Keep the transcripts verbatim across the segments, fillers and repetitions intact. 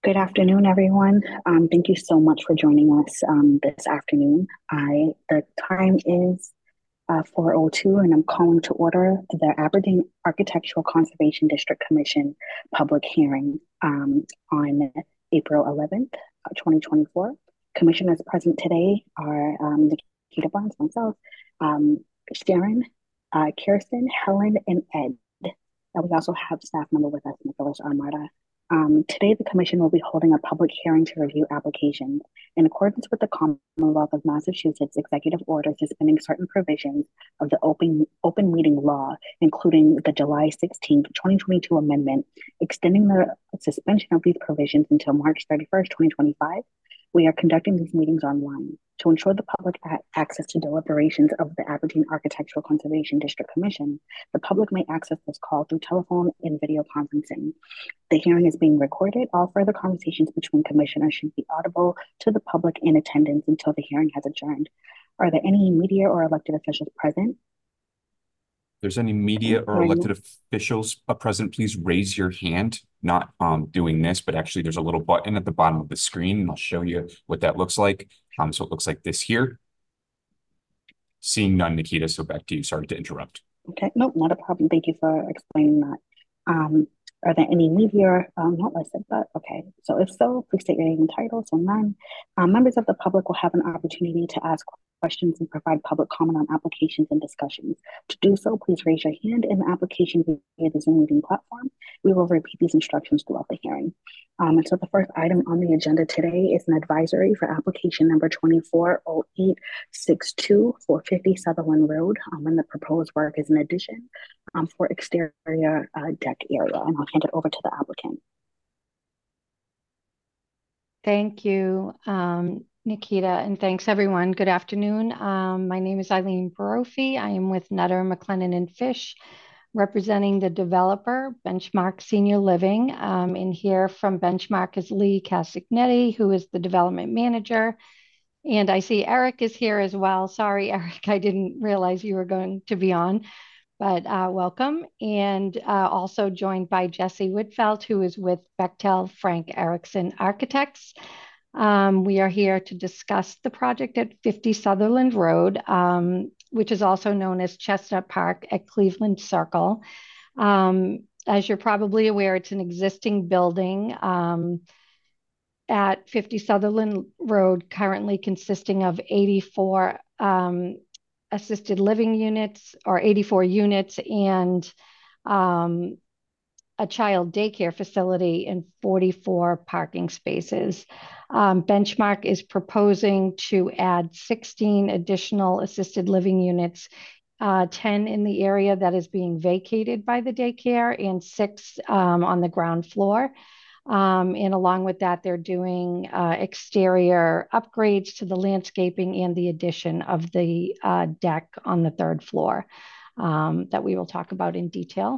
Good afternoon, everyone. Um, thank you so much for joining us um, this afternoon. I the time is uh, four oh two, and I'm calling to order the Aberdeen Architectural Conservation District Commission public hearing um, on April eleventh, uh, twenty twenty-four. Commissioners present today are um, Nikita Barnes, myself, um, Sharon, uh, Kirsten, Helen, and Ed. And we also have staff member with us, Nicholas Armada. Um, today, the Commission will be holding a public hearing to review applications in accordance with the Commonwealth of Massachusetts Executive Order suspending certain provisions of the open, open meeting law, including the July sixteenth, twenty twenty-two amendment, extending the suspension of these provisions until March thirty-first, twenty twenty-five. We are conducting these meetings online. To ensure the public a- access to deliberations of the Aberdeen Architectural Conservation District Commission, the public may access this call through telephone and video conferencing. The hearing is being recorded. All further conversations between commissioners should be audible to the public in attendance until the hearing has adjourned. Are there any media or elected officials present? There's any Okay, media or hearing elected none. officials uh, present, please raise your hand. Not um, doing this, but actually there's a little button at the bottom of the screen, and I'll show you what that looks like. Um, so it looks like this here. Seeing none, Nikita, so back to you. Sorry to interrupt. Okay, no, not a problem. Thank you for explaining that. Um, are there any media um, not listed? But okay, so if so, please state your name and title. So none. Um, members of the public will have an opportunity to ask questions and provide public comment on applications and discussions. To do so, please raise your hand in the application via the Zoom meeting platform. We will repeat these instructions throughout the hearing. Um, and so the first item on the agenda today is an advisory for application number twenty-four oh eight six two for fifty Sutherland Road. Um, and the proposed work is an addition um, for exterior uh, deck area. And I'll hand it over to the applicant. Thank you, um, Nikita, and thanks everyone. Good afternoon. Um, my name is Eileen Barofi. I am with Nutter, McLennan and Fish, representing the developer, Benchmark Senior Living. Um, and here from Benchmark is Lee Castignetti, who is the development manager. And I see Eric is here as well. Sorry, Eric, I didn't realize you were going to be on, but uh, welcome. And uh, also joined by Jesse Whitfeld, who is with Bechtel Frank Erickson Architects. Um, we are here to discuss the project at fifty Sutherland Road, um, which is also known as Chestnut Park at Cleveland Circle. Um, as you're probably aware, it's an existing building um, at fifty Sutherland Road, currently consisting of eighty-four um, assisted living units or eighty-four units and um, a child daycare facility and forty-four parking spaces. Um, Benchmark is proposing to add sixteen additional assisted living units, uh, ten in the area that is being vacated by the daycare and six um, on the ground floor. Um, and along with that, they're doing uh, exterior upgrades to the landscaping and the addition of the uh, deck on the third floor um, that we will talk about in detail.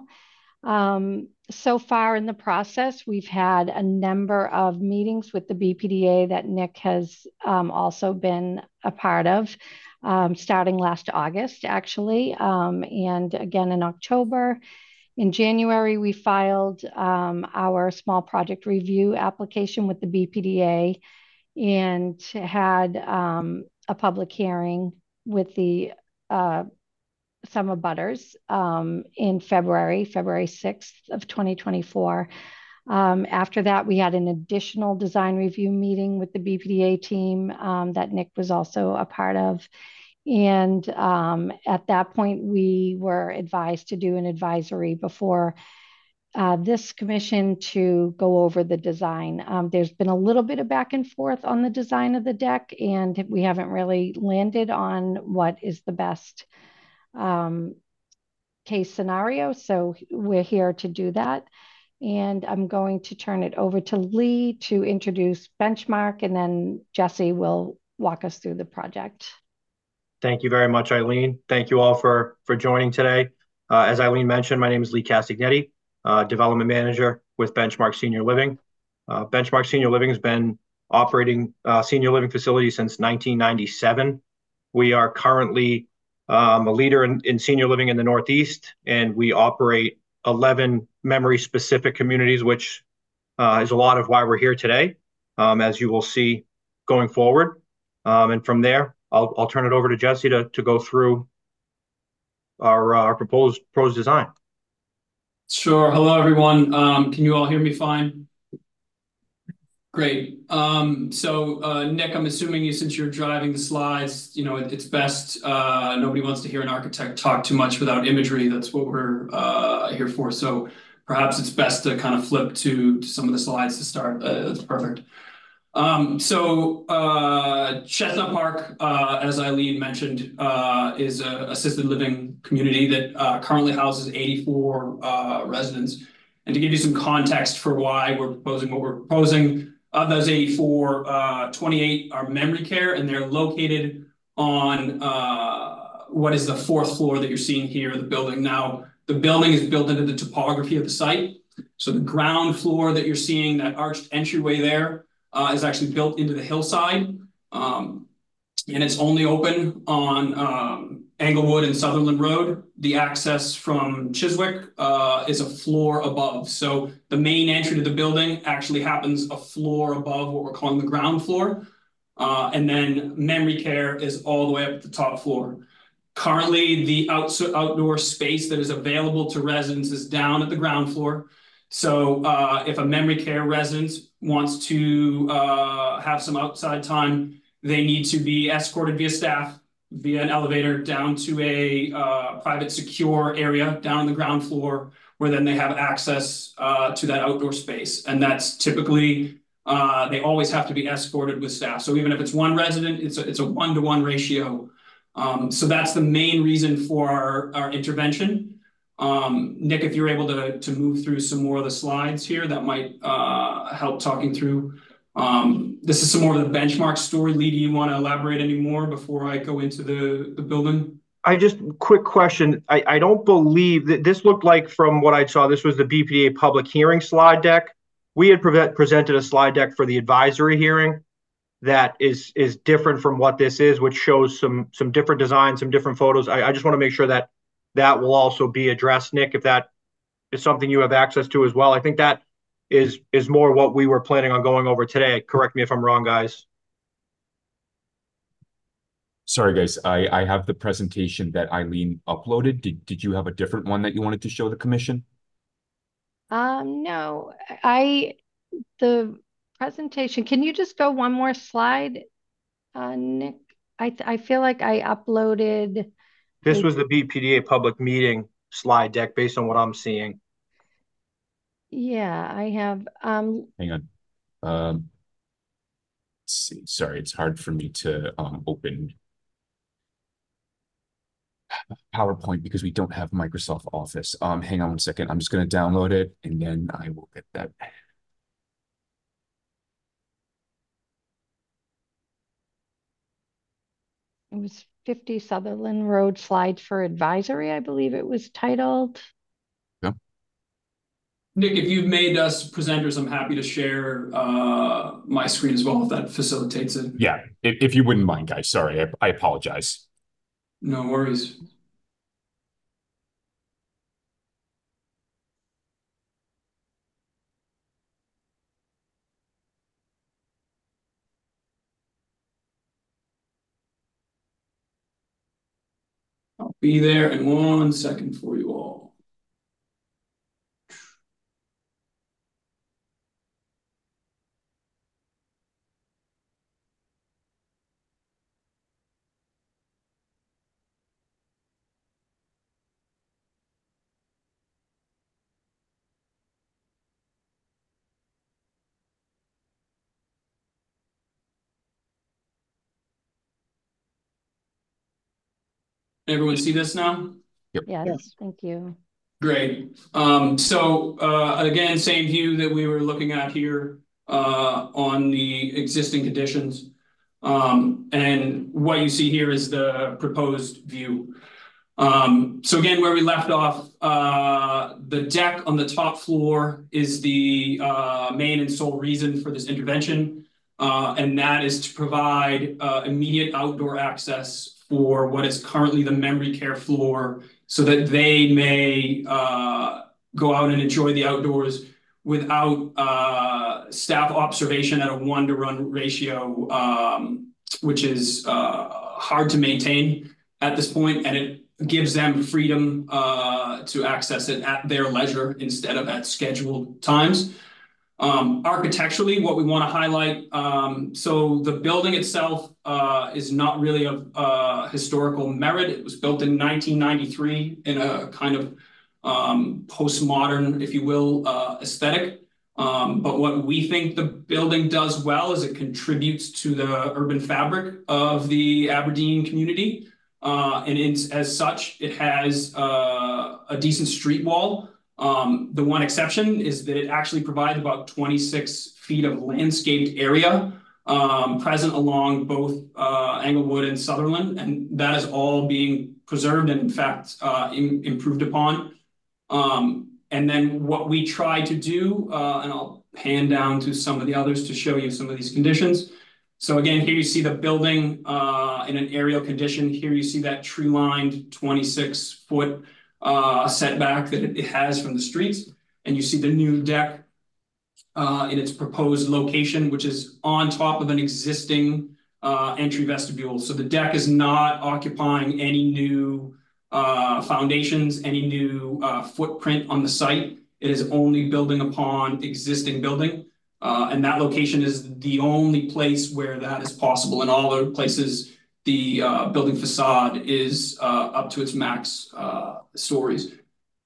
Um, so far in the process, we've had a number of meetings with the B P D A that Nick has um, also been a part of, um, starting last August, actually, um, and again in October. In January, we filed um, our small project review application with the B P D A and had um, a public hearing with the uh, some abutters um, in February, February sixth of twenty twenty-four. Um, after that, we had an additional design review meeting with the B P D A team um, that Nick was also a part of. And um, at that point, we were advised to do an advisory before uh, this commission to go over the design. Um, there's been a little bit of back and forth on the design of the deck, and we haven't really landed on what is the best um, case scenario. So we're here to do that. And I'm going to turn it over to Lee to introduce Benchmark, and then Jesse will walk us through the project. Thank you very much, Eileen. Thank you all for, for joining today. Uh, as Eileen mentioned, my name is Lee Castignetti, uh, Development Manager with Benchmark Senior Living. Uh, Benchmark Senior Living has been operating uh, senior living facilities since nineteen ninety-seven. We are currently um, a leader in, in senior living in the Northeast, and we operate eleven memory-specific communities, which uh, is a lot of why we're here today, um, as you will see going forward. Um, and from there, I'll, I'll turn it over to Jesse to, to go through our, uh, our proposed, proposed design. Sure. Hello, everyone. Um, can you all hear me fine? Great. Um, so, uh, Nick, I'm assuming you, since you're driving the slides, you know, it, it's best, uh, nobody wants to hear an architect talk too much without imagery. That's what we're uh, here for. So perhaps it's best to kind of flip to, to some of the slides to start. Uh, that's perfect. Um, so uh, Chestnut Park, uh, as Eileen mentioned, uh, is an assisted living community that uh, currently houses eighty-four uh, residents. And to give you some context for why we're proposing what we're proposing, of those eighty-four, uh, twenty-eight are memory care, and they're located on uh, what is the fourth floor that you're seeing here of the building. Now, the building is built into the topography of the site. So the ground floor that you're seeing, that arched entryway there, Uh, is actually built into the hillside, um, and it's only open on um, Englewood and Sutherland Road. The access from Chiswick uh, is a floor above. So the main entry to the building actually happens a floor above what we're calling the ground floor. Uh, and then memory care is all the way up at the top floor. Currently, the out outdoor space that is available to residents is down at the ground floor. So uh, if a memory care resident wants to uh, have some outside time, they need to be escorted via staff, via an elevator down to a uh, private secure area down on the ground floor, where then they have access uh, to that outdoor space. And that's typically, uh, they always have to be escorted with staff. So even if it's one resident, it's a, it's a one-to-one ratio. Um, so that's the main reason for our, our intervention. Um, Nick, if you're able to, to move through some more of the slides here, that might uh, help talking through. Um, this is some more of the benchmark story. Lee, do you want to elaborate any more before I go into the, the building? I just, quick question. I, I don't believe that this looked like, from what I saw, this was the B P D A public hearing slide deck. We had pre presented a slide deck for the advisory hearing that is is different from what this is, which shows some some different designs, some different photos. I, I just want to make sure that that will also be addressed, Nick, if that is something you have access to as well. I think that is is more what we were planning on going over today. Correct me if I'm wrong, guys. Sorry, guys. I, I have the presentation that Eileen uploaded. Did, did you have a different one that you wanted to show the commission? Um, no, I, the presentation, can you just go one more slide, uh, Nick? I, I feel like I uploaded. This was the B P D A public meeting slide deck based on what I'm seeing. Yeah, I have. Um, Hang on. Um, let's see. Sorry, it's hard for me to um, open PowerPoint because we don't have Microsoft Office. Um, hang on one second. I'm just going to download it and then I will get that. It was fifty Sutherland Road Slide for Advisory, I believe it was titled. Yeah. Nick, if you've made us presenters, I'm happy to share uh, my screen as well, if that facilitates it. Yeah, if, if you wouldn't mind, guys. Sorry, I, I apologize. No worries. I'll be there in one second for you all. Everyone see this now? Yep. Yes, Yes. thank you. Great. Um, so uh, again, same view that we were looking at here uh, on the existing conditions. Um, and what you see here is the proposed view. Um, so again, where we left off, uh, the deck on the top floor is the uh, main and sole reason for this intervention. Uh, and that is to provide uh, immediate outdoor access for what is currently the memory care floor, so that they may uh, go out and enjoy the outdoors without uh, staff observation at a one-to-one ratio, um, which is uh, hard to maintain at this point, and it gives them freedom uh, to access it at their leisure instead of at scheduled times. Um, architecturally, what we want to highlight, um, so the building itself uh, is not really of uh, historical merit. It was built in nineteen ninety-three in a kind of um, postmodern, if you will, uh, aesthetic. Um, but what we think the building does well is it contributes to the urban fabric of the Aberdeen community. Uh, and it's, as such, it has uh, a decent street wall. Um, the one exception is that it actually provides about twenty-six feet of landscaped area um, present along both uh, Englewood and Sutherland, and that is all being preserved and, in fact, uh, in, improved upon. Um, and then what we try to do, uh, and I'll pan down to some of the others to show you some of these conditions. So again, here you see the building uh, in an aerial condition. Here you see that tree-lined twenty-six foot Uh, setback that it has from the streets, and you see the new deck uh, in its proposed location, which is on top of an existing uh, entry vestibule. So the deck is not occupying any new uh, foundations, any new uh, footprint on the site. It is only building upon existing building, uh, and that location is the only place where that is possible. In all other places, the uh, building facade is uh, up to its max uh, stories.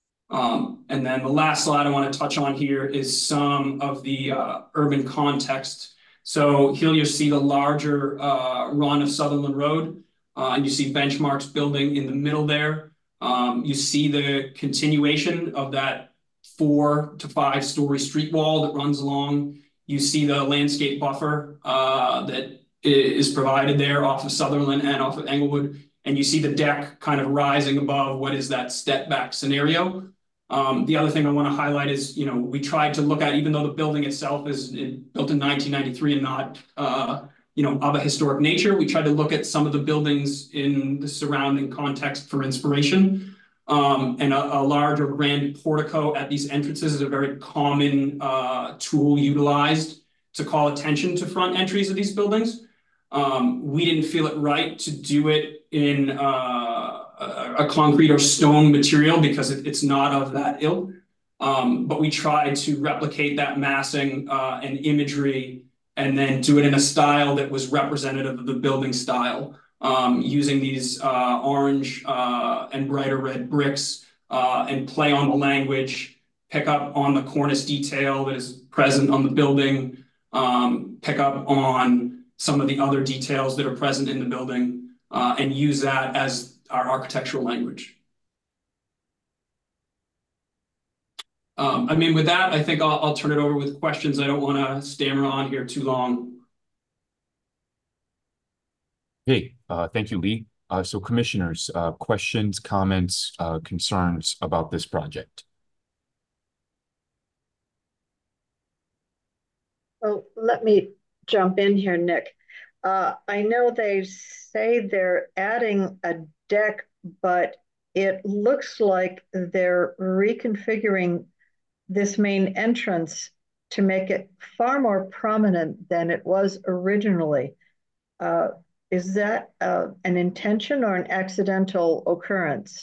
Um, and then the last slide I want to touch on here is some of the uh, urban context. So here you see the larger uh, run of Sutherland Road, uh, and you see Benchmark's building in the middle there. Um, you see the continuation of that four to five story street wall that runs along. You see the landscape buffer uh, that is provided there off of Sutherland and off of Englewood. And you see the deck kind of rising above what is that step back scenario. Um, the other thing I want to highlight is, you know, we tried to look at, even though the building itself is built in nineteen ninety-three and not, uh, you know, of a historic nature, we tried to look at some of the buildings in the surrounding context for inspiration. Um, and a, a large or grand portico at these entrances is a very common uh, tool utilized to call attention to front entries of these buildings. Um, we didn't feel it right to do it in uh, a, a concrete or stone material because it, it's not of that ilk. Um, but we tried to replicate that massing uh, and imagery and then do it in a style that was representative of the building style, um, using these uh, orange uh, and brighter red bricks uh, and play on the language, pick up on the cornice detail that is present on the building, um, pick up on some of the other details that are present in the building, uh, and use that as our architectural language. Um, I mean, with that, I think I'll, I'll turn it over with questions. I don't want to stammer on here too long. Hey, uh, thank you, Lee. Uh, so commissioners, uh, questions, comments, uh, concerns about this project? Well, let me jump in here, Nick. Uh, I know they say they're adding a deck, but it looks like they're reconfiguring this main entrance to make it far more prominent than it was originally. Uh, is that uh, an intention or an accidental occurrence?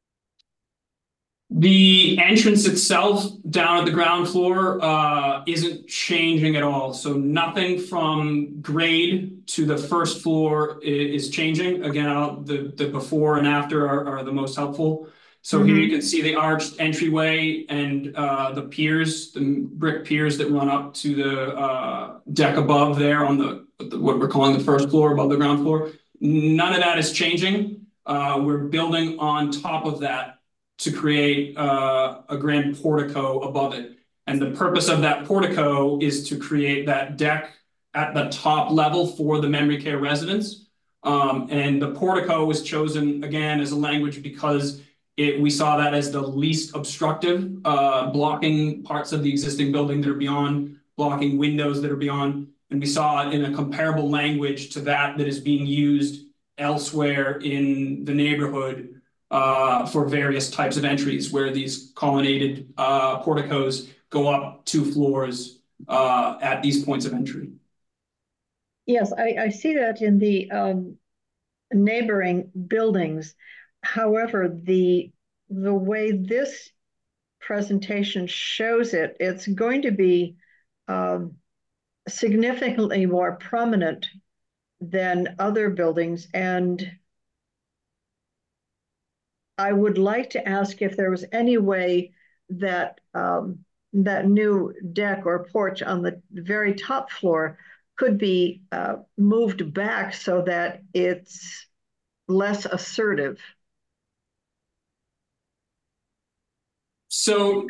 The entrance itself down at the ground floor uh, isn't changing at all. So nothing from grade to the first floor is changing. Again, I'll, the, the before and after are, are the most helpful. So mm-hmm. Here you can see the arched entryway and uh, the piers, the brick piers that run up to the uh, deck above there on the, what we're calling the first floor above the ground floor. None of that is changing. Uh, we're building on top of that to create uh, a grand portico above it. And the purpose of that portico is to create that deck at the top level for the memory care residents. Um, and the portico was chosen, again, as a language because it, we saw that as the least obstructive, uh, blocking parts of the existing building that are beyond, blocking windows that are beyond. And we saw it in a comparable language to that that is being used elsewhere in the neighborhood uh, for various types of entries, where these colonnaded uh, porticos go up two floors uh, at these points of entry. Yes, I, I see that in the um, neighboring buildings. However, the the way this presentation shows it, it's going to be um, significantly more prominent than other buildings. And I would like to ask if there was any way that um, that new deck or porch on the very top floor could be uh, moved back so that it's less assertive. So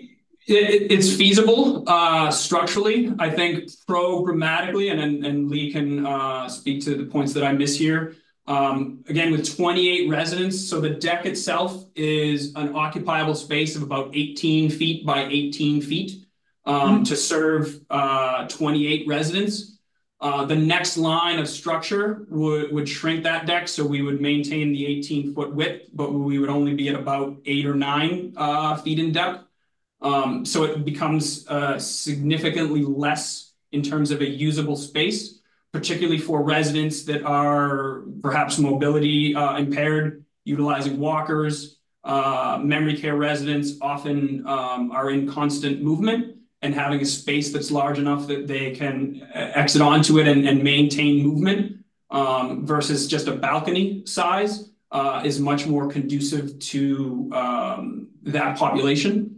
it, it's feasible uh, structurally. I think programmatically, and, and, and Lee can uh, speak to the points that I miss here. Um, again, with twenty-eight residents, so the deck itself is an occupiable space of about eighteen feet by eighteen feet um, mm-hmm. to serve uh, twenty-eight residents. Uh, the next line of structure would, would shrink that deck, so we would maintain the eighteen foot width, but we would only be at about eight or nine uh, feet in depth. Um, so it becomes uh, significantly less in terms of a usable space, particularly for residents that are perhaps mobility uh, impaired, utilizing walkers. Uh, memory care residents often um, are in constant movement, and having a space that's large enough that they can exit onto it and, and maintain movement um, versus just a balcony size uh, is much more conducive to um, that population.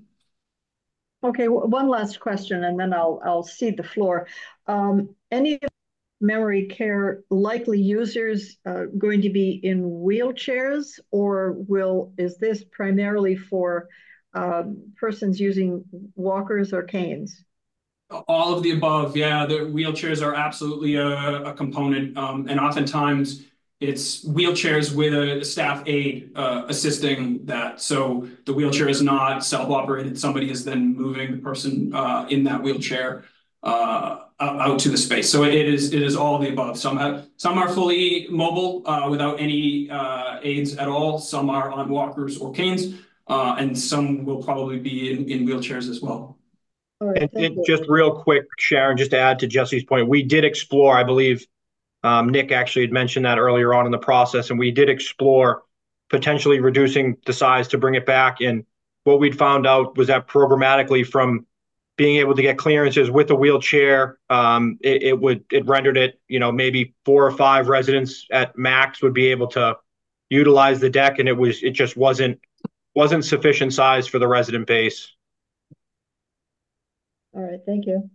Okay, one last question, and then I'll I'll cede the floor. Um, any memory care likely users uh, going to be in wheelchairs, or will is this primarily for um, persons using walkers or canes? All of the above, yeah. The wheelchairs are absolutely a, a component, um, and oftentimes it's wheelchairs with a staff aide uh, assisting that. So the wheelchair is not self-operated. Somebody is then moving the person uh, in that wheelchair uh, out to the space. So it is it is all of the above. Some have, some are fully mobile uh, without any uh, aids at all. Some are on walkers or canes, uh, and some will probably be in, in wheelchairs as well. All right, and, and just real quick, Sharon, just to add to Jesse's point, we did explore, I believe, Um, Nick actually had mentioned that earlier on in the process, and we did explore potentially reducing the size to bring it back. And what we'd found out was that programmatically, from being able to get clearances with a wheelchair, um, it, it would it rendered it, you know, maybe four or five residents at max would be able to utilize the deck, and it was it just wasn't wasn't sufficient size for the resident base. All right, thank you.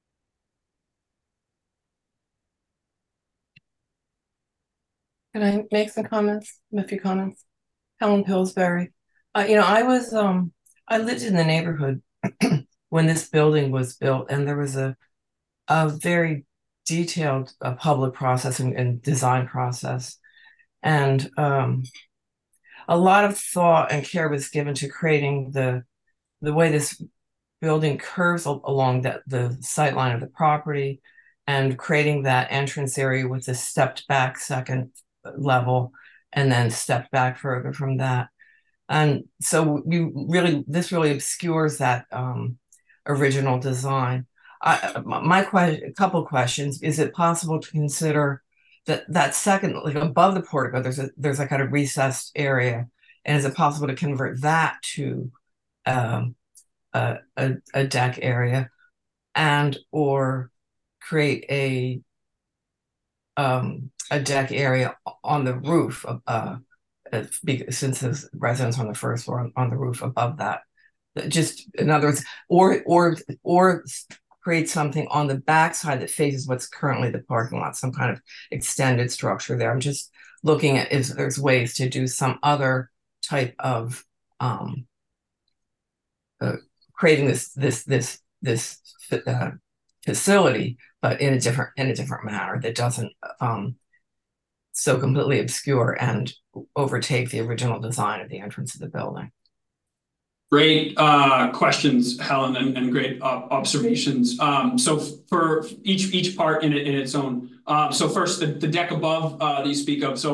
Can I make some comments, a few comments? Helen Pillsbury. Uh, you know, I was, um, I lived in the neighborhood when this building was built, and there was a, a very detailed uh, public process and, and design process. And um, a lot of thought and care was given to creating the, the way this building curves along that, the sight line of the property, and creating that entrance area with the stepped back second level, and then step back further from that. And so you really, this really obscures that um, original design. I, my question, a couple questions: is it possible to consider that that second, like above the portico, there's a there's a kind of recessed area, and is it possible to convert that to um, a, a a deck area, and or create a um, a deck area on the roof, of, uh, since the residence on the first floor, on the roof above that. Just in other words, or or or create something on the backside that faces what's currently the parking lot, some kind of extended structure there. I'm just looking at if there's ways to do some other type of um, uh, creating this this this this uh, facility, but in a different in a different manner that doesn't um, so completely obscure and overtake the original design of the entrance of the building. Great uh, questions, Helen, and, and great uh, observations. Um, so for each each part in it in its own. Uh, so first, the, the deck above uh, that you speak of. So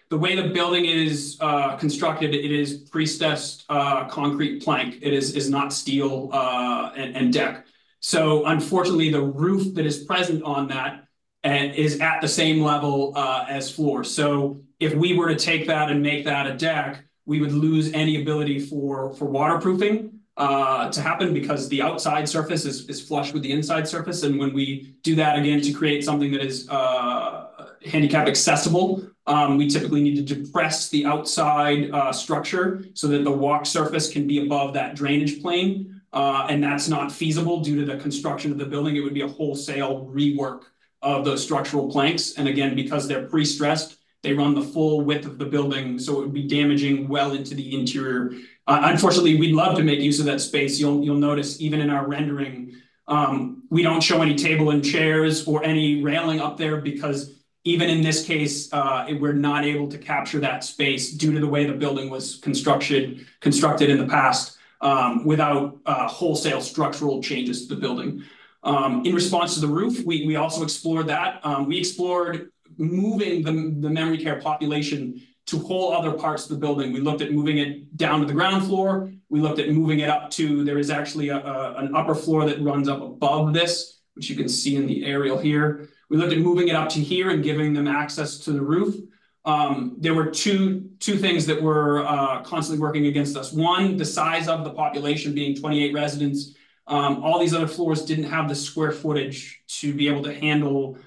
the way the building is uh, constructed, it is pre-stressed uh, concrete plank. It is is not steel uh, and, and deck. So unfortunately, the roof that is present on that and is at the same level uh, as floor. So if we were to take that and make that a deck, we would lose any ability for for waterproofing uh, to happen, because the outside surface is, is flush with the inside surface. And when we do that again to create something that is uh, handicap accessible, um, we typically need to depress the outside uh, structure so that the walk surface can be above that drainage plane. Uh, and that's not feasible due to the construction of the building. It would be a wholesale rework of those structural planks. And again, because they're pre-stressed, they run the full width of the building, so it would be damaging well into the interior. Uh, unfortunately, we'd love to make use of that space. You'll you'll notice even in our rendering, um, we don't show any table and chairs or any railing up there, because even in this case, uh, we're not able to capture that space due to the way the building was constructed constructed in the past um, without uh, wholesale structural changes to the building. Um, in response to the roof, we we also explored that. Um, we explored moving the, the memory care population to whole other parts of the building. We looked at moving it down to the ground floor. We looked at moving it up to, there is actually a, a, an upper floor that runs up above this, which you can see in the aerial here. We looked at moving it up to here and giving them access to the roof. Um, there were two, two things that were uh, constantly working against us. One, the size of the population being twenty-eight residents. Um, all these other floors didn't have the square footage to be able to handle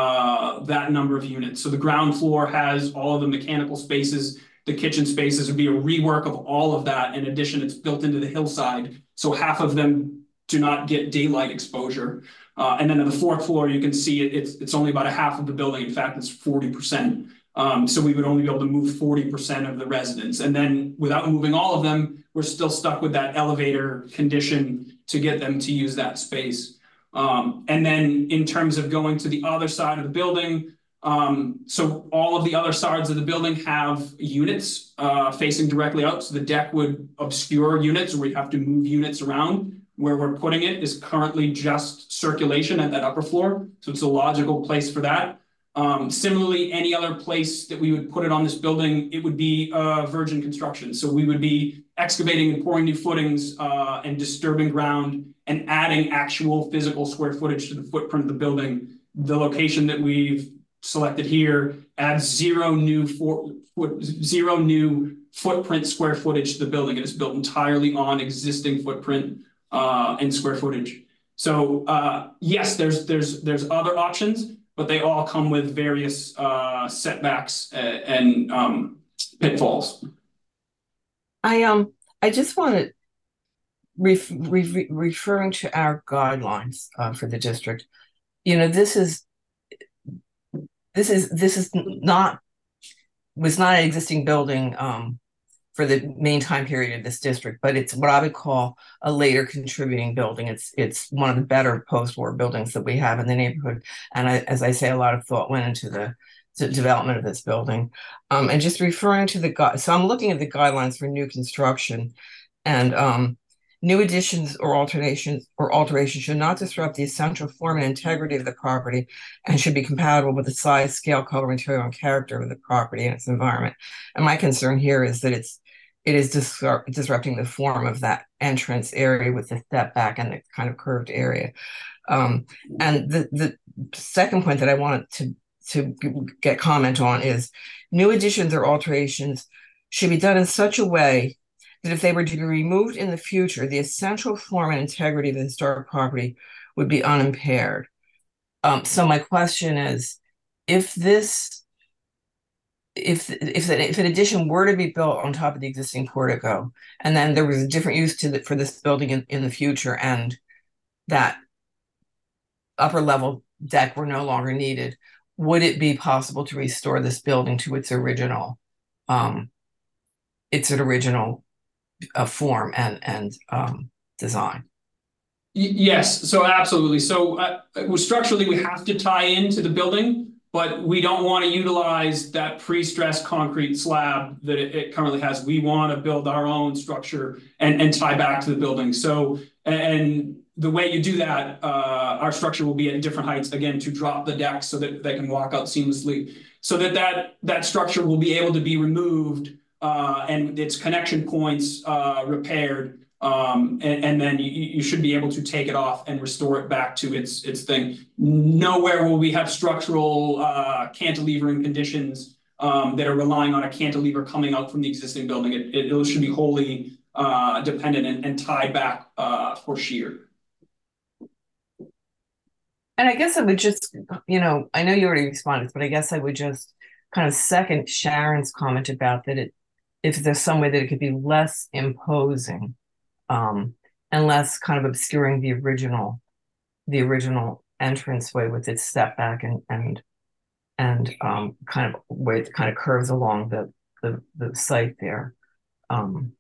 uh, that number of units. So the ground floor has all of the mechanical spaces, the kitchen spaces. Would be a rework of all of that. In addition, it's built into the hillside, so half of them do not get daylight exposure. Uh, and then on the fourth floor, you can see it, it's, it's only about a half of the building. In fact, it's forty percent. Um, so we would only be able to move forty percent of the residents. And then without moving all of them, we're still stuck with that elevator condition to get them to use that space. Um, and then in terms of going to the other side of the building, um, so all of the other sides of the building have units uh, facing directly out. So the deck would obscure units, or we have to move units around. Where we're putting it is currently just circulation at that upper floor. So it's a logical place for that. Um, similarly, any other place that we would put it on this building, it would be uh, virgin construction. So we would be excavating and pouring new footings uh, and disturbing ground and adding actual physical square footage to the footprint of the building. The location that we've selected here adds zero new for, foot, zero new footprint square footage to the building. It is built entirely on existing footprint uh, and square footage. So uh, yes, there's there's there's other options, but they all come with various uh, setbacks and, and um, pitfalls. I um I just want to ref, re, referring to our guidelines uh, for the district. You know, this is this is this is not was not an existing building um, for the main time period of this district, but it's what I would call a later contributing building. It's it's one of the better post-war buildings that we have in the neighborhood, and I, as I say, a lot of thought went into the the development of this building. Um, and just referring to the, so I'm looking at the guidelines for new construction, and um, new additions or alterations or alterations should not disrupt the essential form and integrity of the property and should be compatible with the size, scale, color, material, and character of the property and its environment. And my concern here is that it's it is disrupt, disrupting the form of that entrance area with the step back and the kind of curved area. Um, and the, the second point that I wanted to to get comment on is new additions or alterations should be done in such a way that if they were to be removed in the future, the essential form and integrity of the historic property would be unimpaired. Um, so my question is, if this, if if if an addition were to be built on top of the existing portico, and then there was a different use to the, for this building in, in the future, and that upper level deck were no longer needed, would it be possible to restore this building to its original, um, its original uh, form and and um, design? Yes, so absolutely. So uh, structurally, we have to tie into the building, but we don't want to utilize that pre-stressed concrete slab that it, it currently has. We want to build our own structure and, and tie back to the building. So, and the way you do that, uh, our structure will be at different heights, again, to drop the deck so that they can walk out seamlessly. so that that, that structure will be able to be removed uh, and its connection points uh, repaired. Um, and, and then you, you should be able to take it off and restore it back to its, its thing. Nowhere will we have structural uh, cantilevering conditions um, that are relying on a cantilever coming out from the existing building. It, it, it should be wholly uh, dependent and, and tied back uh, for shear. And I guess I would just, you know, I know you already responded, but I guess I would just kind of second Sharon's comment about that it, if there's some way that it could be less imposing, um, and less kind of obscuring the original, the original entranceway with its step back and and and um, kind of way it kind of curves along the the, the site there. Um,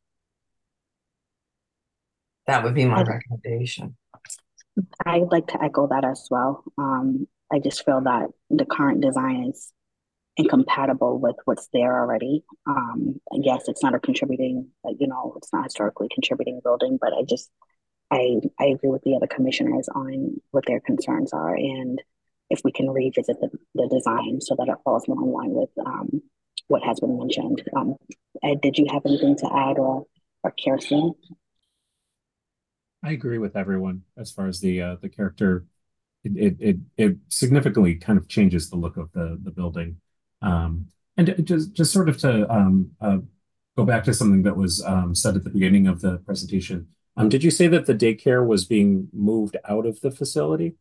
that would be my I'd, recommendation. I'd like to echo that as well. Um, I just feel that the current design is incompatible with what's there already. Um, yes, it's not a contributing, you know, it's not historically contributing building, but I just, I, I agree with the other commissioners on what their concerns are, and if we can revisit the, the design so that it falls more in line with um, what has been mentioned. Um, Ed, did you have anything to add, or or Kirsten? I agree with everyone as far as the uh, the character. It, it it it significantly kind of changes the look of the the building, um, and just just sort of to um, uh, go back to something that was um, said at the beginning of the presentation. Um, did you say that the daycare was being moved out of the facility?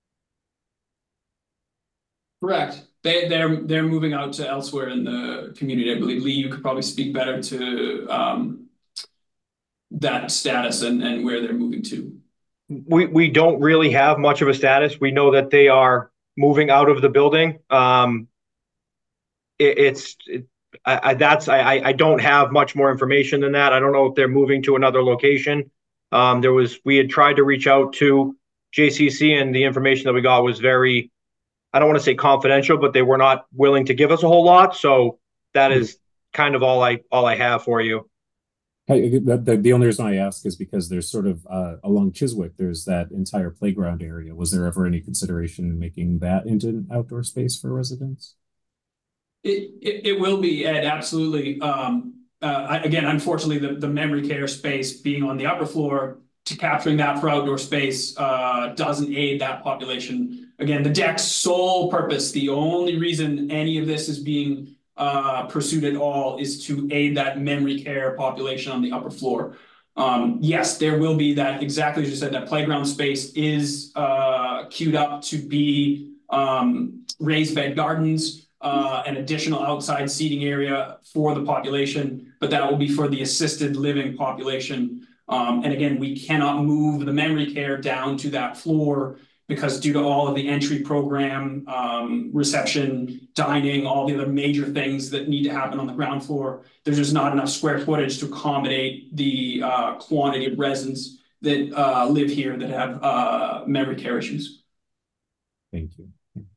Correct. They they're they're moving out to elsewhere in the community. I believe Lee, you could probably speak better to um, that status and and where they're moving to. We we don't really have much of a status. We know that they are moving out of the building. Um, it, it's it, I, I, that's I I don't have much more information than that. I don't know if they're moving to another location. Um, there was we had tried to reach out to J C C, and the information that we got was very, I don't want to say confidential, but they were not willing to give us a whole lot. So that is kind of all I all I have for you. Hey, the, the, the only reason I ask is because there's sort of uh, along Chiswick, there's that entire playground area. Was there ever any consideration in making that into an outdoor space for residents? It it, it will be, Ed, absolutely. Um, uh, again, unfortunately, the, the memory care space being on the upper floor, to capturing that for outdoor space uh, doesn't aid that population. Again, the deck's sole purpose, the only reason any of this is being uh, pursued at all, is to aid that memory care population on the upper floor. Um, yes, there will be that, exactly as you said, that playground space is uh, queued up to be um, raised bed gardens, uh, an additional outside seating area for the population, but that will be for the assisted living population. Um, and again, we cannot move the memory care down to that floor because due to all of the entry program, um, reception, dining, all the other major things that need to happen on the ground floor, there's just not enough square footage to accommodate the uh, quantity of residents that uh, live here that have uh, memory care issues. Thank you.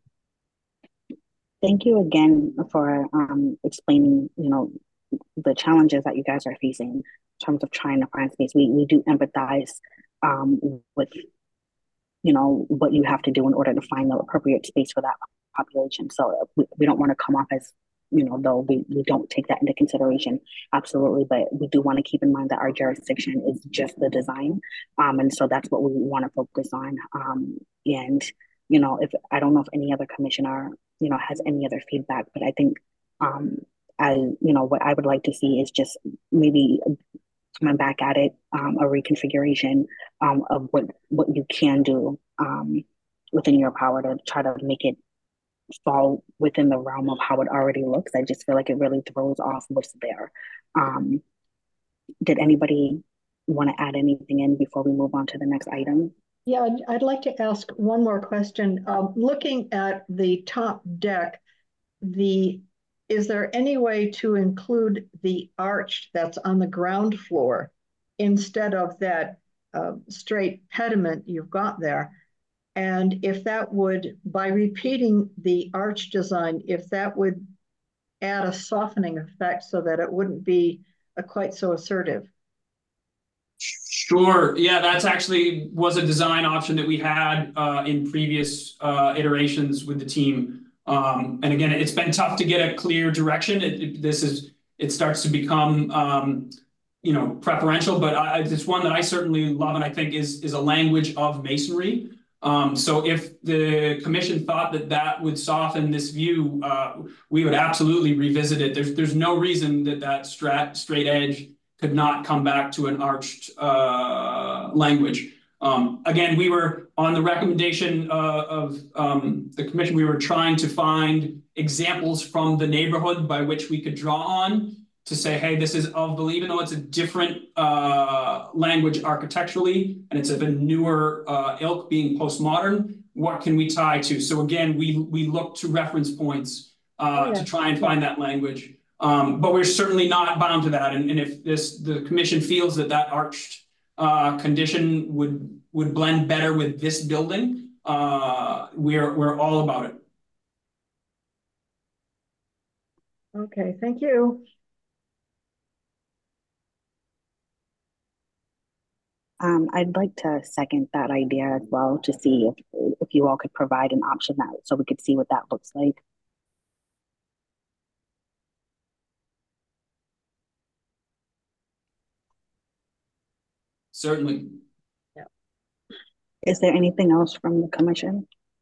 Thank you again for um, explaining, you know, the challenges that you guys are facing in terms of trying to find space. We we do empathize um, with, you know, what you have to do in order to find the appropriate space for that population. So we, we don't want to come off as, you know, though we, we don't take that into consideration. Absolutely. But we do want to keep in mind that our jurisdiction is just the design. Um, and so that's what we want to focus on. Um, and, you know, if I don't know if any other commissioner, you know, has any other feedback, but I think, um, I, you know, what I would like to see is just maybe coming back at it, um, a reconfiguration um, of what what you can do um, within your power to try to make it fall within the realm of how it already looks. I just feel like it really throws off what's there. Um, did anybody want to add anything in before we move on to the next item? Yeah, I'd, I'd like to ask one more question. Um, looking at the top deck, the is there any way to include the arch that's on the ground floor instead of that uh, straight pediment you've got there? And if that would, by repeating the arch design, if that would add a softening effect so that it wouldn't be a quite so assertive. Sure. Yeah, that's actually was a design option that we had uh, in previous uh, iterations with the team. Um, and again, it's been tough to get a clear direction. It, it, this is, it starts to become, um, you know, preferential, but I, it's one that I certainly love, and I think is is a language of masonry. Um, so if the commission thought that that would soften this view, uh, we would absolutely revisit it. There's there's no reason that that strat, straight edge could not come back to an arched uh, language. Um, again, we were on the recommendation uh, of um, the commission, we were trying to find examples from the neighborhood by which we could draw on to say, hey, this is of the, even though it's a different uh, language architecturally, and it's of a newer uh, ilk being postmodern, what can we tie to? So again, we, we look to reference points uh, oh, yeah. to try and find that language. Um, but we're certainly not bound to that. And, and if this, the commission feels that that arched uh, condition would, would blend better with this building, uh, we're, we're all about it. Okay, thank you. Um, I'd like to second that idea as well, to see if if you all could provide an option that so we could see what that looks like. Certainly. Yeah. Is there anything else from the commission?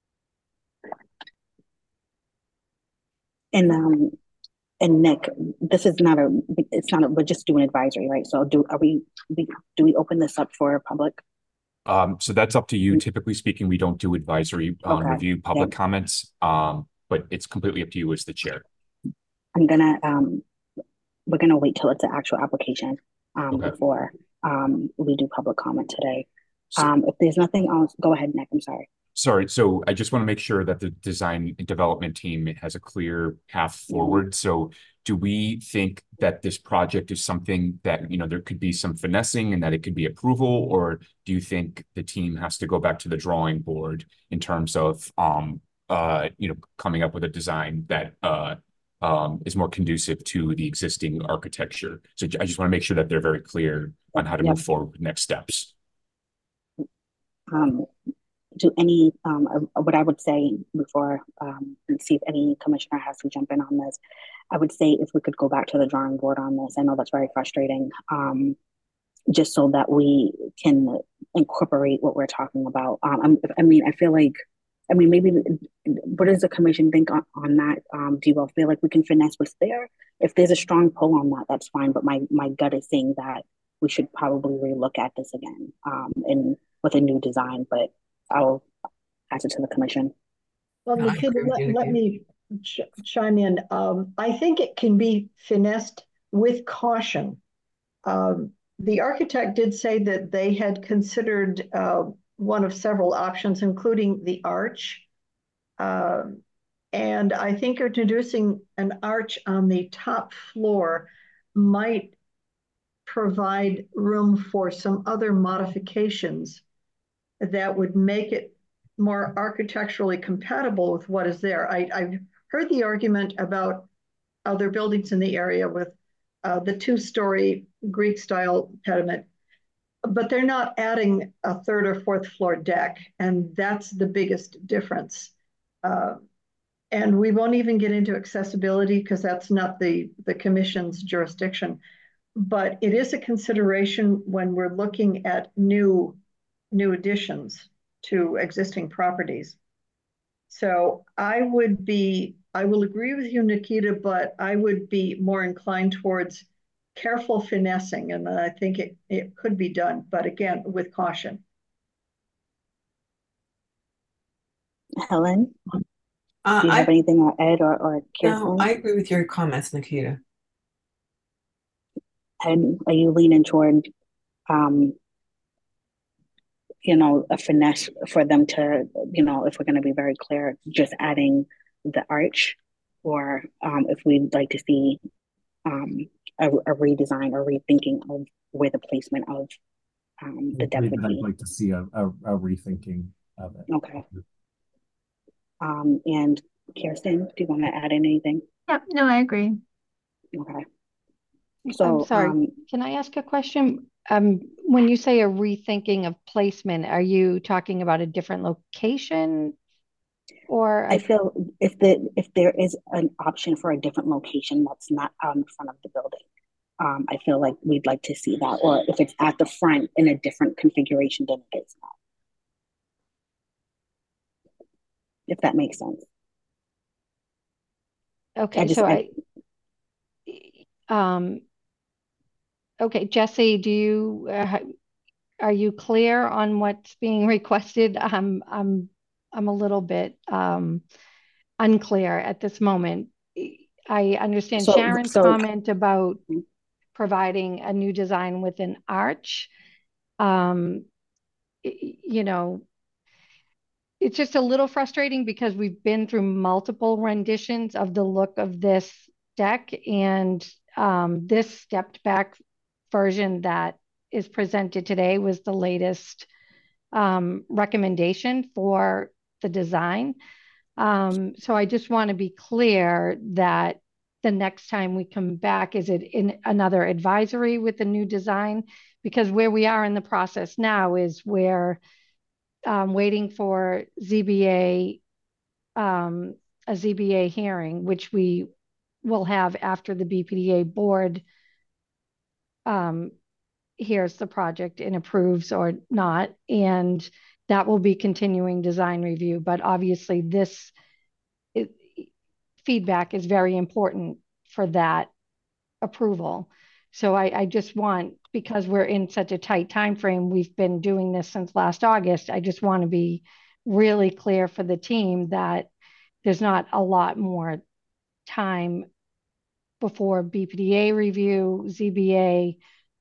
And um, and Nick, this is not a, it's not a, we're just doing advisory, right? So do, are we, we do we open this up for public? Um, so that's up to you. Typically speaking, we don't do advisory um, Okay. review public Yeah. comments, um, but it's completely up to you as the chair. I'm gonna, um, we're gonna wait till it's an actual application um, Okay. before um, we do public comment today. So, Um, if there's nothing else, go ahead, Nick, I'm sorry. sorry. So I just want to make sure that the design and development team has a clear path forward. So do we think that this project is something that, you know, there could be some finessing and that it could be approval, or do you think the team has to go back to the drawing board in terms of, um, uh, you know, coming up with a design that uh, um, is more conducive to the existing architecture? So I just want to make sure that they're very clear on how to Yep. move forward with next steps. Um, do any, um, uh, what I would say before, um, and see if any commissioner has to jump in on this, I would say if we could go back to the drawing board on this. I know that's very frustrating, um, just so that we can incorporate what we're talking about. Um, I mean, I feel like, I mean, maybe, what does the commission think on, on that? Um, do you all feel like we can finesse what's there? If there's a strong pull on that, that's fine. But my, my gut is saying that we should probably relook at this again, um, and with a new design, but I'll pass it to the commission. Well, No, I Nikita, agree with you, let, let Nikita. me ch chime in. Um, I think it can be finessed with caution. Um, the architect did say that they had considered uh, one of several options, including the arch. Um, and I think introducing an arch on the top floor might provide room for some other modifications that would make it more architecturally compatible with what is there. I, I've heard the argument about other buildings in the area with uh, the two-story Greek-style pediment, but they're not adding a third or fourth floor deck, and that's the biggest difference. Uh, and we won't even get into accessibility because that's not the, the commission's jurisdiction. But it is a consideration when we're looking at new, new additions to existing properties. So I would be, I will agree with you, Nikita, but I would be more inclined towards careful finessing, and I think it, it could be done, but again, with caution. Helen, Uh, do you I, have anything on Ed or, or Kirsten? no, I agree with your comments, Nikita. Ed, are you leaning toward, um, you know, a finesse for them to, you know, if we're going to be very clear, just adding the arch, or um, if we'd like to see um, a, a redesign or rethinking of where the placement of um, the deck would I'd be. like to see a, a, a rethinking of it. Okay. Um, and Kirsten, do you want to add anything? Yep, no, I agree. Okay. So, I'm sorry, um, can I ask a question? Um, when you say a rethinking of placement, are you talking about a different location? Or I I, feel if the if there is an option for a different location that's not out in front of the building, um, I feel like we'd like to see that, or if it's at the front in a different configuration than it is now, if that makes sense. I okay, just so I, I, um, okay, Jesse, do you, uh, are you clear on what's being requested? I'm, I'm, I'm a little bit, um, unclear at this moment. I understand so Sharon's so comment about providing a new design with an arch. Um, you know, it's just a little frustrating because we've been through multiple renditions of the look of this deck, and um, this stepped back version that is presented today was the latest um, recommendation for the design. Um, so I just want to be clear that the next time we come back, is it in another advisory with the new design? Because where we are in the process now is where um, waiting for Z B A, um, a Z B A hearing, which we will have after the B P D A board um, hears the project and approves or not. And that will be continuing design review. But obviously, this it, feedback is very important for that approval. So I, I just want, because we're in such a tight time frame, we've been doing this since last August. I just want to be really clear for the team that there's not a lot more time before B P D A review, Z B A.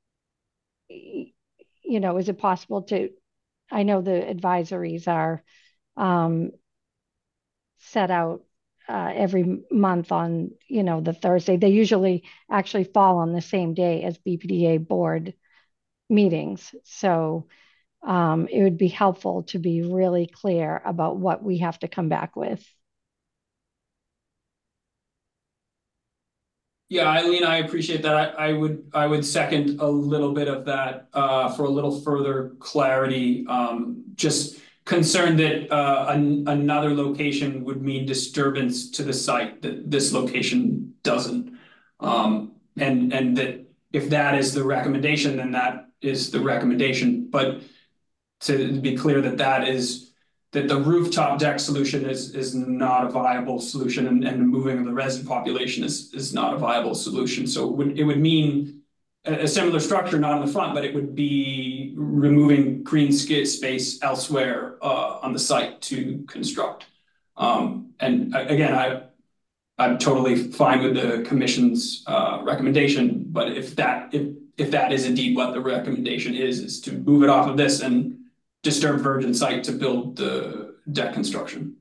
You know, is it possible to? I know the advisories are um, set out uh, every month on, you know, the Thursday. They usually actually fall on the same day as B P D A board meetings. So um, it would be helpful to be really clear about what we have to come back with. Yeah, Eileen, I appreciate that. I, I would I would second a little bit of that uh, for a little further clarity. Um, just concerned that uh, an, another location would mean disturbance to the site that this location doesn't. Um, and and that if that is the recommendation, then that is the recommendation. But to be clear that that is that the rooftop deck solution is is not a viable solution, and, and the moving of the resident population is is not a viable solution. So it would it would mean a, a similar structure, not in the front, but it would be removing green space elsewhere uh, on the site to construct. Um, and again, I I'm totally fine with the commission's uh, recommendation, but if that if if that is indeed what the recommendation is, is to move it off of this and disturb virgin site to build the deck construction.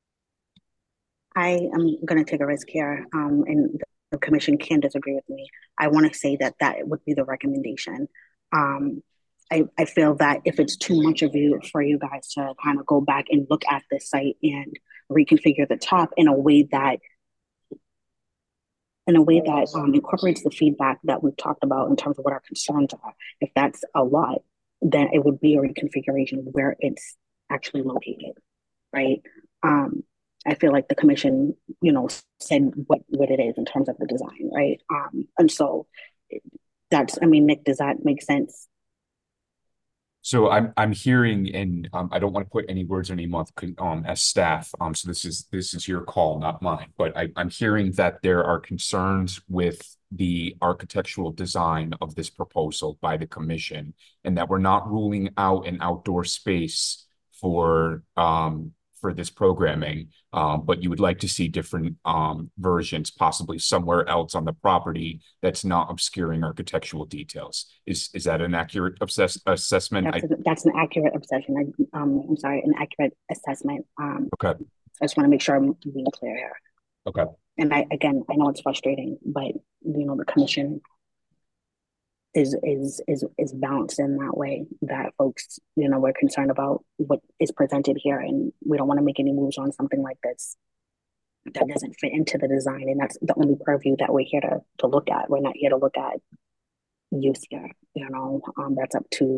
I am going to take a risk here, um, and the commission can disagree with me. I want to say that that would be the recommendation. Um, I, I feel that if it's too much of you for you guys to kind of go back and look at this site and reconfigure the top in a way that in a way that um, incorporates the feedback that we've talked about in terms of what our concerns are. If that's a lot, then it would be a reconfiguration where it's actually located, right? Um, I feel like the commission, you know, said what, what it is in terms of the design, right? Um, and so that's, I mean, Nick, does that make sense? So I'm I'm hearing, and um, I don't want to put any words in any mouth um, as staff. Um, so this is this is your call, not mine. But I, I'm hearing that there are concerns with the architectural design of this proposal by the commission, and that we're not ruling out an outdoor space for um for this programming. Um, but you would like to see different um versions, possibly somewhere else on the property that's not obscuring architectural details. Is is that an accurate assess assessment? That's, I, a, that's an accurate obsession. I, um, I'm sorry, an accurate assessment. Um, okay. I just want to make sure I'm being clear here. Okay. And I, again, I know it's frustrating, but you know, the commission is is is is balanced in that way that folks, you know, we're concerned about what is presented here, and we don't want to make any moves on something like this that doesn't fit into the design. And that's the only purview that we're here to to look at. We're not here to look at use here, you know. Um, that's up to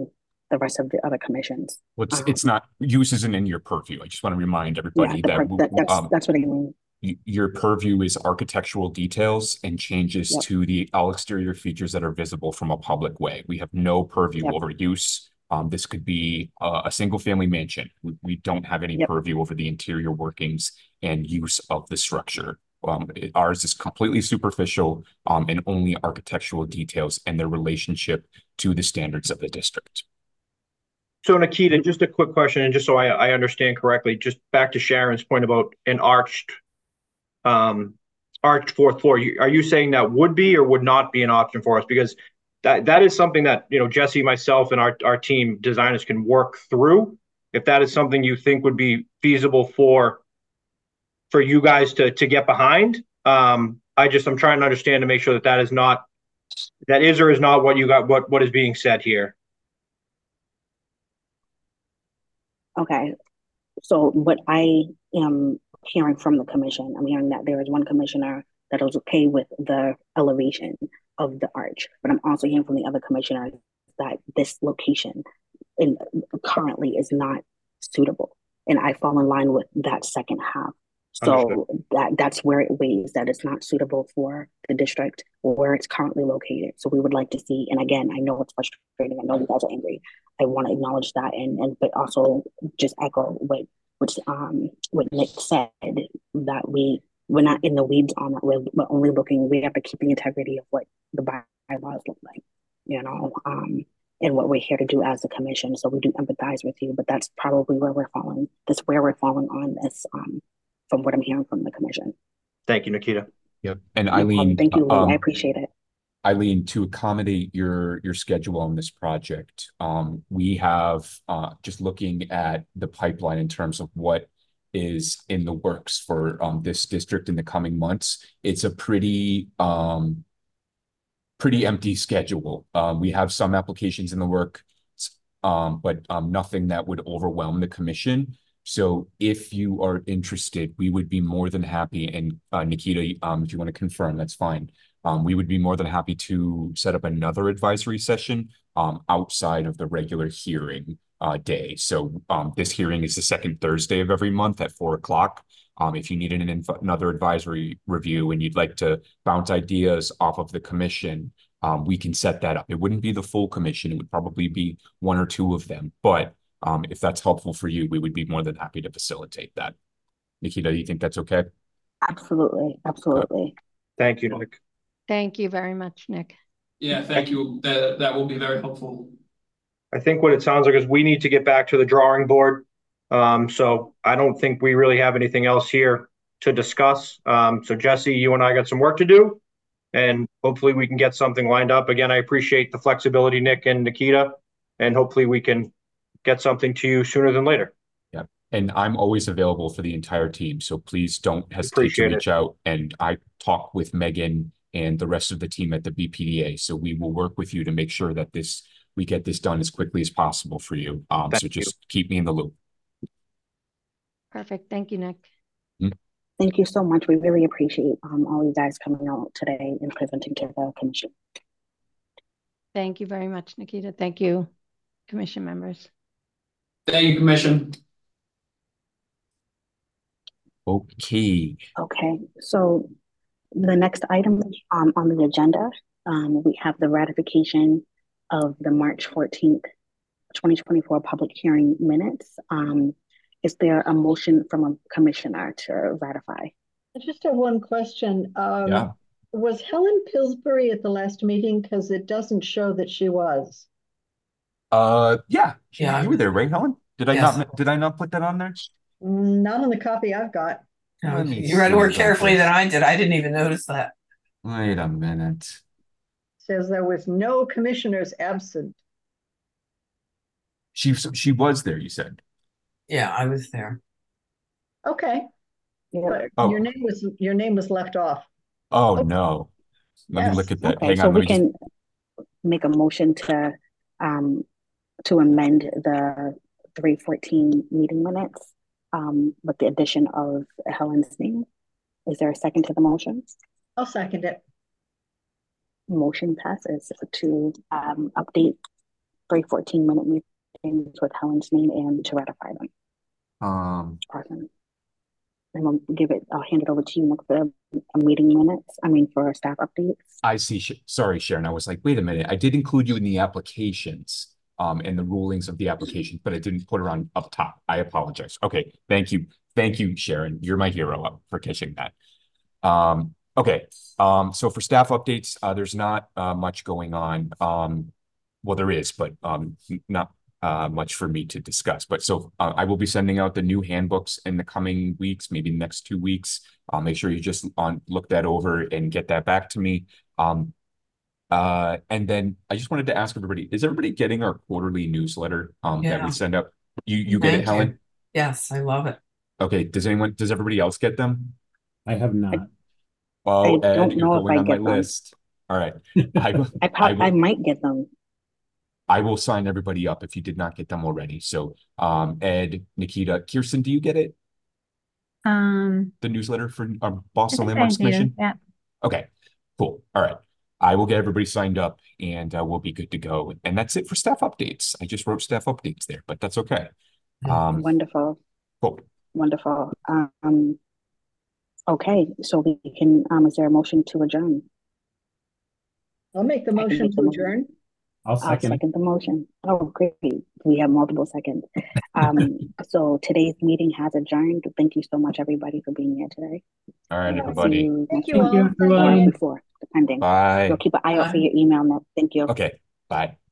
the rest of the other commissions. Well, it's, Um, it's not, use isn't in your purview. I just want to remind yeah, everybody the that, per- that that's um, that's what I mean. y- your purview is architectural details and changes Yep. to the all exterior features that are visible from a public way. We have no purview Yep. over use. Um, this could be uh, a single family mansion. We, we don't have any Yep. purview over the interior workings and use of the structure. Um, it- ours is completely superficial um, and only architectural details and their relationship to the standards of the district. So Nikita, just a quick question, and just so I, I understand correctly, just back to Sharon's point about an arched, um, arched fourth floor. You, are you saying that would be or would not be an option for us? Because that that is something that, you know, Jesse, myself, and our our team designers can work through. If that is something you think would be feasible for for you guys to to get behind, um, I just I'm trying to understand to make sure that that is not that is or is not what you got what what is being said here. Okay, so what I am hearing from the commission, I'm hearing that there is one commissioner that is okay with the elevation of the arch, but I'm also hearing from the other commissioners that this location in currently is not suitable, and I fall in line with that second half. Understood. So that that's where it weighs that it's not suitable for the district where it's currently located. So we would like to see, and again, I know it's frustrating. I know you guys are angry. I want to acknowledge that, and and but also just echo what which um what Nick said, that we we're not in the weeds on that. We're, we're only looking. We have to keep the integrity of what the bylaws look like, you know, um, and what we're here to do as a commission. So we do empathize with you, but that's probably where we're falling. That's where we're falling on this. Um, from what I'm hearing from the commission. Thank you, Nikita. Yep. And No problem. Eileen, Thank you, Lee. um, I appreciate it. Eileen, to accommodate your your schedule on this project, um, we have uh, just looking at the pipeline in terms of what is in the works for um, this district in the coming months. It's a pretty um, pretty empty schedule. Um, we have some applications in the work, um, but um, nothing that would overwhelm the commission. So if you are interested, we would be more than happy. And uh, Nikita, um, if you want to confirm, that's fine. Um, we would be more than happy to set up another advisory session um, outside of the regular hearing uh, day. So um, this hearing is the second Thursday of every month at four o'clock. Um, if you need an inf another advisory review and you'd like to bounce ideas off of the commission, um, we can set that up. It wouldn't be the full commission. It would probably be one or two of them. But um, if that's helpful for you, we would be more than happy to facilitate that. Nikita, do you think that's okay? Absolutely. Absolutely. Thank you, Nick. Thank you very much, Nick. Yeah, thank you. That that will be very helpful. I think what it sounds like is we need to get back to the drawing board. Um, so I don't think we really have anything else here to discuss. Um, so Jesse, you and I got some work to do, and hopefully we can get something lined up. Again, I appreciate the flexibility, Nick and Nikita, and hopefully we can get something to you sooner than later. Yeah. And I'm always available for the entire team. So please don't hesitate Appreciate to reach it. out. And I talk with Megan and the rest of the team at the B P D A. So we will work with you to make sure that this we get this done as quickly as possible for you. Um, Thank so just you. keep me in the loop. Perfect. Thank you, Nick. Thank you so much. We really appreciate um, all you guys coming out today and presenting to the commission. Thank you very much, Nikita. Thank you, commission members. Thank you, Commission. Okay. Okay, so the next item um, on the agenda, um, we have the ratification of the March fourteenth, twenty twenty-four public hearing minutes. Um, is there a motion from a commissioner to ratify? I just have one question. Um, Yeah. Was Helen Pillsbury at the last meeting? Because it doesn't show that she was. Uh, yeah. Yeah. You were there, right, Helen? Did I Yes. not did I not put that on there? Not on the copy I've got. No, Let me you read see more about carefully this. than I did. I didn't even notice that. Wait a minute. Says there was no commissioners absent. She she was there, you said. Yeah, I was there. Okay, Yeah. but Oh. your name was your name was left off. Oh Okay. no. Let Yes. me look at that. Okay, Hang so on. Let we me just can make a motion to um, to amend the three fourteen meeting minutes um, with the addition of Helen's name. Is there a second to the motion? I'll second it. Motion passes to um, update three fourteen minute things with Helen's name and to ratify them. Um, Awesome. And I'll give it, I'll hand it over to you next for a meeting minutes, I mean, for staff updates. I see. Sh- Sorry, Sharon. I was like, wait a minute. I did include you in the applications, um, and the rulings of the application, but I didn't put her on up top. I apologize. Okay. Thank you. Thank you, Sharon. You're my hero up for catching that. Um, okay. Um, so for staff updates, uh, there's not uh, much going on. Um, well, there is, but um, not uh, much for me to discuss. But so uh, I will be sending out the new handbooks in the coming weeks, maybe next two weeks. I'll make sure you just on look that over and get that back to me. Um, uh, and then I just wanted to ask everybody, is everybody getting our quarterly newsletter um, that Yeah. we send up? You you get Thank it, Helen? you. Yes, I love it. Okay. Does anyone, does everybody else get them? I have not. Oh, I Ed, don't you're know if going I on my get them. list. All right. I will, I I prob- I will, might get them. I will sign everybody up if you did not get them already. So, um, Ed, Nikita, Kirsten, do you get it? Um, The newsletter for um, I Boston think I Landmarks do. Commission? Yeah. Okay, cool. All right. I will get everybody signed up and uh, we'll be good to go. And that's it for staff updates. I just wrote staff updates there, but that's okay. Um, Wonderful. cool. Wonderful. Um, okay, so we can, um, is there a motion to adjourn? I'll make the I can motion make the to motion. adjourn. I'll I'll second. second the motion. Oh, great. We have multiple seconds. Um, so today's meeting has adjourned. Thank you so much, everybody, for being here today. All right, Yeah. See everybody. you Thank next you week Thank you, all. or everyone. before, depending. Bye. We'll keep an eye out for Bye. your email. Now. Thank you. Okay, bye.